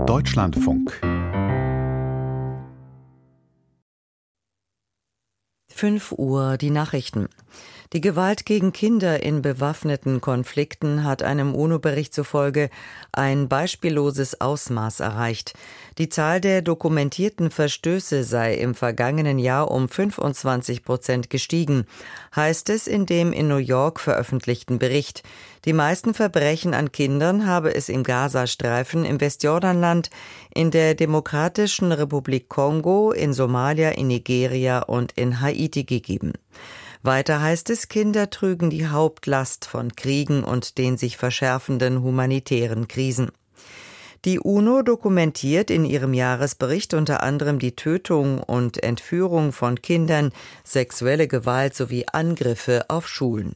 Deutschlandfunk 5 Uhr, die Nachrichten. Die Gewalt gegen Kinder in bewaffneten Konflikten hat einem UNO-Bericht zufolge ein beispielloses Ausmaß erreicht. Die Zahl der dokumentierten Verstöße sei im vergangenen Jahr um 25% gestiegen, heißt es in dem in New York veröffentlichten Bericht. Die meisten Verbrechen an Kindern habe es im Gazastreifen, im Westjordanland, in der Demokratischen Republik Kongo, in Somalia, in Nigeria und in Haiti gegeben. Weiter heißt es, Kinder trügen die Hauptlast von Kriegen und den sich verschärfenden humanitären Krisen. Die UNO dokumentiert in ihrem Jahresbericht unter anderem die Tötung und Entführung von Kindern, sexuelle Gewalt sowie Angriffe auf Schulen.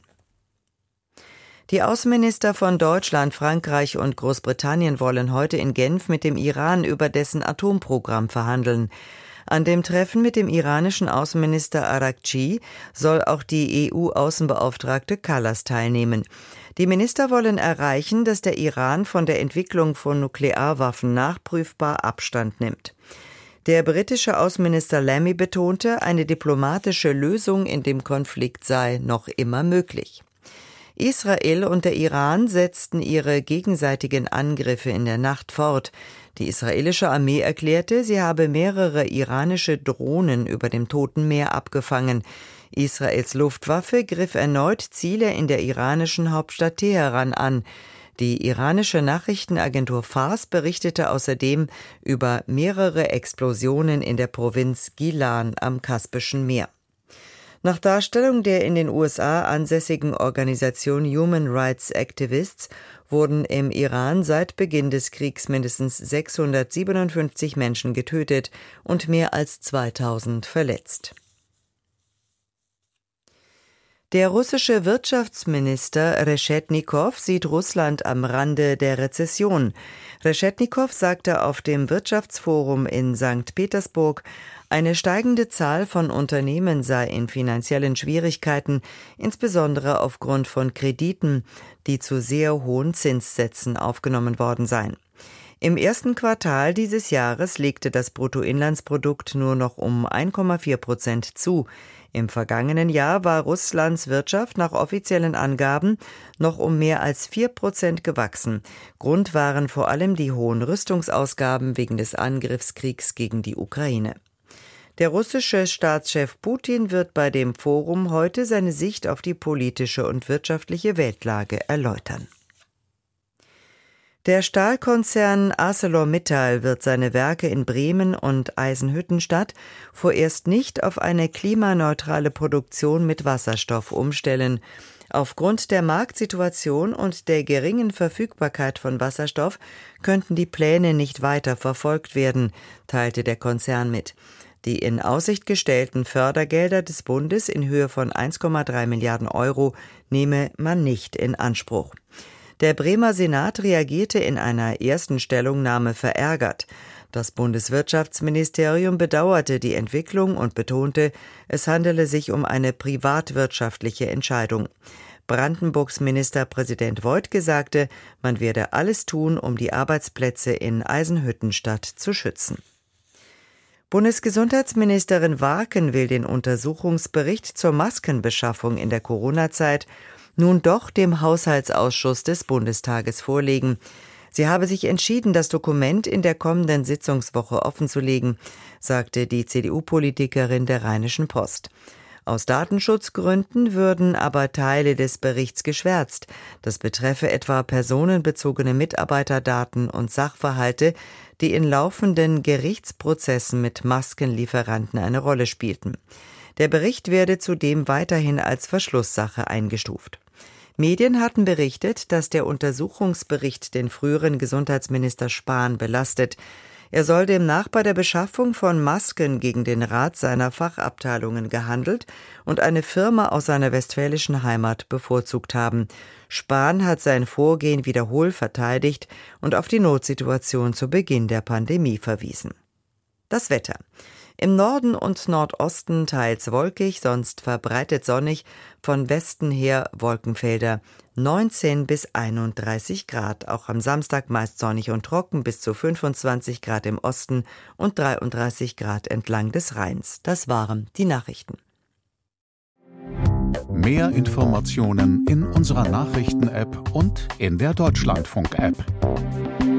Die Außenminister von Deutschland, Frankreich und Großbritannien wollen heute in Genf mit dem Iran über dessen Atomprogramm verhandeln. An dem Treffen mit dem iranischen Außenminister Araghchi soll auch die EU-Außenbeauftragte Kallas teilnehmen. Die Minister wollen erreichen, dass der Iran von der Entwicklung von Nuklearwaffen nachprüfbar Abstand nimmt. Der britische Außenminister Lammy betonte, eine diplomatische Lösung in dem Konflikt sei noch immer möglich. Israel und der Iran setzten ihre gegenseitigen Angriffe in der Nacht fort. Die israelische Armee erklärte, sie habe mehrere iranische Drohnen über dem Toten Meer abgefangen. Israels Luftwaffe griff erneut Ziele in der iranischen Hauptstadt Teheran an. Die iranische Nachrichtenagentur Fars berichtete außerdem über mehrere Explosionen in der Provinz Gilan am Kaspischen Meer. Nach Darstellung der in den USA ansässigen Organisation Human Rights Activists wurden im Iran seit Beginn des Kriegs mindestens 657 Menschen getötet und mehr als 2000 verletzt. Der russische Wirtschaftsminister Reschetnikow sieht Russland am Rande der Rezession. Reschetnikow sagte auf dem Wirtschaftsforum in St. Petersburg, eine steigende Zahl von Unternehmen sei in finanziellen Schwierigkeiten, insbesondere aufgrund von Krediten, die zu sehr hohen Zinssätzen aufgenommen worden seien. Im ersten Quartal dieses Jahres legte das Bruttoinlandsprodukt nur noch um 1,4% zu. Im vergangenen Jahr war Russlands Wirtschaft nach offiziellen Angaben noch um mehr als 4% gewachsen. Grund waren vor allem die hohen Rüstungsausgaben wegen des Angriffskriegs gegen die Ukraine. Der russische Staatschef Putin wird bei dem Forum heute seine Sicht auf die politische und wirtschaftliche Weltlage erläutern. Der Stahlkonzern ArcelorMittal wird seine Werke in Bremen und Eisenhüttenstadt vorerst nicht auf eine klimaneutrale Produktion mit Wasserstoff umstellen. Aufgrund der Marktsituation und der geringen Verfügbarkeit von Wasserstoff könnten die Pläne nicht weiter verfolgt werden, teilte der Konzern mit. Die in Aussicht gestellten Fördergelder des Bundes in Höhe von 1,3 Milliarden Euro nehme man nicht in Anspruch. Der Bremer Senat reagierte in einer ersten Stellungnahme verärgert. Das Bundeswirtschaftsministerium bedauerte die Entwicklung und betonte, es handele sich um eine privatwirtschaftliche Entscheidung. Brandenburgs Ministerpräsident Woidke sagte, man werde alles tun, um die Arbeitsplätze in Eisenhüttenstadt zu schützen. Bundesgesundheitsministerin Warken will den Untersuchungsbericht zur Maskenbeschaffung in der Corona-Zeit nun doch dem Haushaltsausschuss des Bundestages vorlegen. Sie habe sich entschieden, das Dokument in der kommenden Sitzungswoche offenzulegen, sagte die CDU-Politikerin der Rheinischen Post. Aus Datenschutzgründen würden aber Teile des Berichts geschwärzt. Das betreffe etwa personenbezogene Mitarbeiterdaten und Sachverhalte, die in laufenden Gerichtsprozessen mit Maskenlieferanten eine Rolle spielten. Der Bericht werde zudem weiterhin als Verschlusssache eingestuft. Medien hatten berichtet, dass der Untersuchungsbericht den früheren Gesundheitsminister Spahn belastet. Er soll demnach bei der Beschaffung von Masken gegen den Rat seiner Fachabteilungen gehandelt und eine Firma aus seiner westfälischen Heimat bevorzugt haben. Spahn hat sein Vorgehen wiederholt verteidigt und auf die Notsituation zu Beginn der Pandemie verwiesen. Das Wetter. Im Norden und Nordosten teils wolkig, sonst verbreitet sonnig, von Westen her Wolkenfelder. 19 bis 31 Grad, auch am Samstag meist sonnig und trocken, bis zu 25 Grad im Osten und 33 Grad entlang des Rheins. Das waren die Nachrichten. Mehr Informationen in unserer Nachrichten-App und in der Deutschlandfunk-App.